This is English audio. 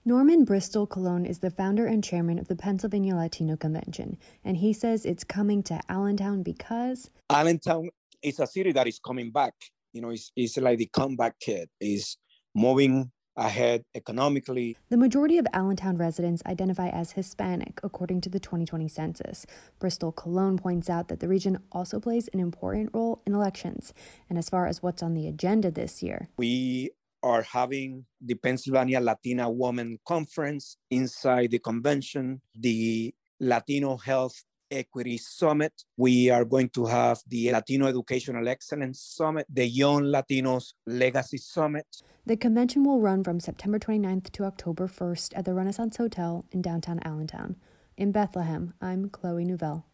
Norman Bristol Colon is the founder and chairman of the Pennsylvania Latino Convention, and he says it's coming to Allentown because Allentown is a city that is coming back. It's like the comeback kid. Is moving ahead economically. The majority of Allentown residents identify as Hispanic, according to the 2020 census. Bristol Colon points out that the region also plays an important role in elections. And as far as what's on the agenda this year, we are having the Pennsylvania Latina Women Conference inside the convention, the Latino Health Equity Summit. We are going to have the Latino Educational Excellence Summit, the Young Latinos Legacy Summit. The convention will run from September 29th to October 1st at the Renaissance Hotel in downtown Allentown. In Bethlehem, I'm Chloe Nouvelle.